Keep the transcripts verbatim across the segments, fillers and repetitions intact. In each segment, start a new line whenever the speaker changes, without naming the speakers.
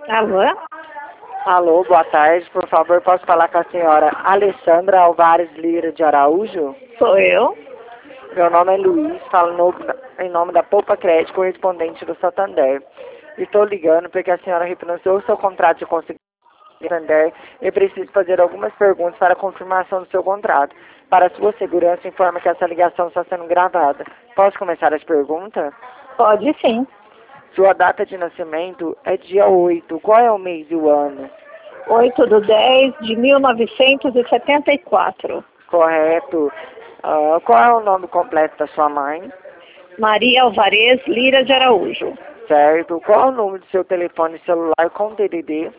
Alô?
Alô, boa tarde. Por favor, posso falar com a senhora Alessandra Alvares Lira de Araújo?
Sou eu.
Meu nome é Luiz, falo no, em nome da Poupa Crédito, correspondente do Santander. Estou ligando porque a senhora refinanciou o seu contrato de consignado do Santander e preciso fazer algumas perguntas para a confirmação do seu contrato. Para sua segurança, informa que essa ligação está sendo gravada. Posso começar as perguntas?
Pode sim.
Sua data de nascimento é dia oito. Qual é o mês e o ano?
oito de dez de mil novecentos e setenta e quatro.
Correto. Ah, qual é o nome completo da sua mãe?
Maria Alvarez Lira de Araújo.
Certo. Qual é o número do seu telefone celular com D D D?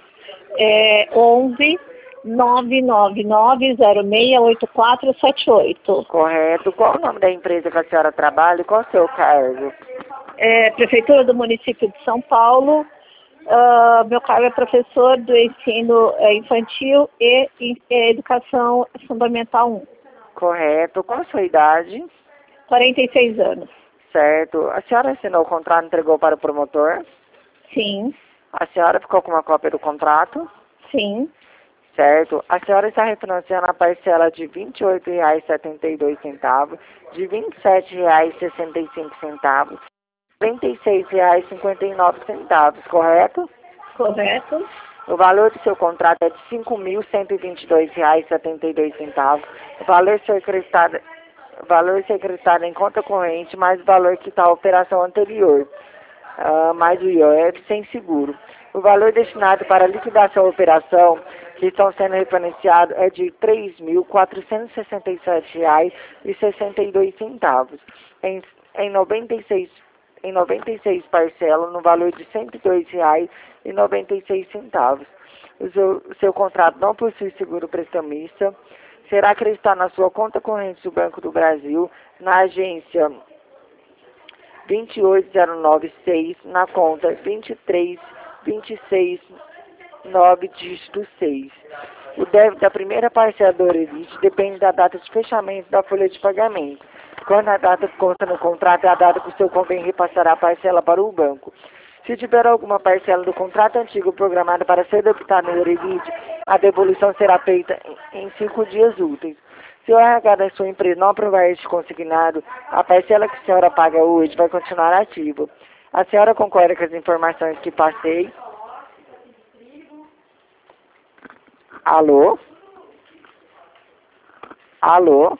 É onze nove nove nove zero seis oito quatro sete oito.
Correto. Qual é o nome da empresa que a senhora trabalha e qual é o seu cargo?
É, Prefeitura do município de São Paulo. Uh, meu cargo é professor do ensino é, infantil e, e educação fundamental um.
Correto. Qual a sua idade?
quarenta e seis anos.
Certo. A senhora assinou o contrato e entregou para o promotor?
Sim,
A senhora ficou com uma cópia do contrato?
sim.
Certo. A senhora está refinanciando a parcela de vinte e oito reais e setenta e dois centavos, de vinte e sete reais e sessenta e cinco centavos, trinta e seis reais e cinquenta e nove centavos, correto?
Correto.
O valor do seu contrato é de cinco mil cento e vinte e dois reais e setenta e dois centavos. O valor secretado, o valor secretado em conta corrente mais o valor que está a operação anterior, uh, mais o I O F sem seguro. O valor destinado para a liquidação da operação que estão sendo refinanciados é de três mil quatrocentos e sessenta e sete reais e sessenta e dois centavos. Em, em noventa e seis em noventa e seis parcelas no valor de cento e dois reais e noventa e seis centavos. O seu, o seu contrato não possui seguro prestamista. Será acreditado na sua conta corrente do Banco do Brasil, na agência vinte oito zero nove seis, na conta vinte e três vinte e seis nove dígito seis. O débito da primeira parcela do Orelite depende da data de fechamento da folha de pagamento. Quando a data consta no contrato, é a data que o seu convênio repassará a parcela para o banco. Se tiver alguma parcela do contrato antigo programada para ser debitada no Orelite, a devolução será feita em cinco dias úteis. Se o R H da sua empresa não aprovar este consignado, a parcela que a senhora paga hoje vai continuar ativa. A senhora concorda com as informações que passei? Alô? Alô?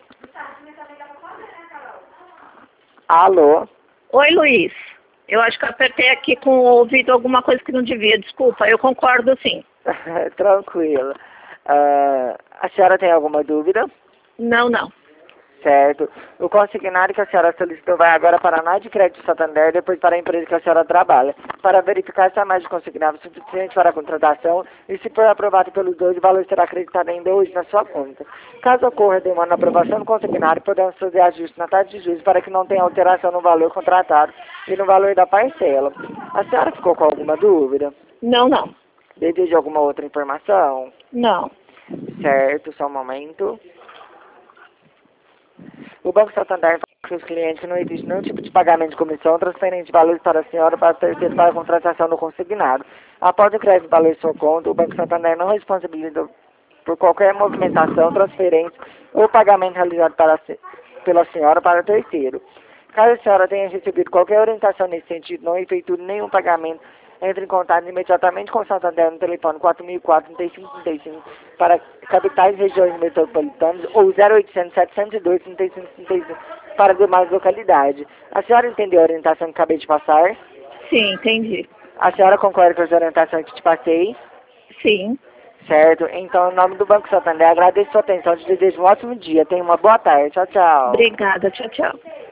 Alô?
Oi, Luiz. Eu acho que eu apertei aqui com o ouvido alguma coisa que não devia. Desculpa, eu concordo sim.
Tranquilo. Uh, a senhora tem alguma dúvida?
Não, não.
Certo. O consignado que a senhora solicitou vai agora para a Nade Crédito Santander, depois para a empresa que a senhora trabalha, para verificar se a margem consignado é suficiente para a contratação e se for aprovado pelos dois, o valor será acreditado ainda hoje na sua conta. Caso ocorra demora na aprovação do consignado, podemos fazer ajuste na taxa de juros para que não tenha alteração no valor contratado e no valor da parcela. A senhora ficou com alguma dúvida?
Não, não.
Deseja alguma outra informação?
Não.
Certo, só um momento. O Banco Santander fala para os clientes que não existe nenhum tipo de pagamento de comissão, transferência de valores para a senhora para terceiro para a contratação do consignado. Após o crédito de valor em sua conta, o Banco Santander não responsabiliza por qualquer movimentação, transferência ou pagamento realizado para, pela senhora para terceiro. Caso a senhora tenha recebido qualquer orientação nesse sentido, não efetue nenhum pagamento, entre em contato imediatamente com o Santander no telefone quatro mil e quatro, trinta e cinco trinta e cinco para capitais e regiões metropolitanas ou zero oitocentos, setecentos e dois, trinta e cinco trinta e cinco para demais localidades. A senhora entendeu a orientação que acabei de passar?
Sim, entendi.
A senhora concorda com as orientações que te passei?
Sim.
Certo. Então, em nome do Banco Santander, agradeço a sua atenção. Te desejo um ótimo dia. Tenha uma boa tarde. Tchau, tchau.
Obrigada. Tchau, tchau.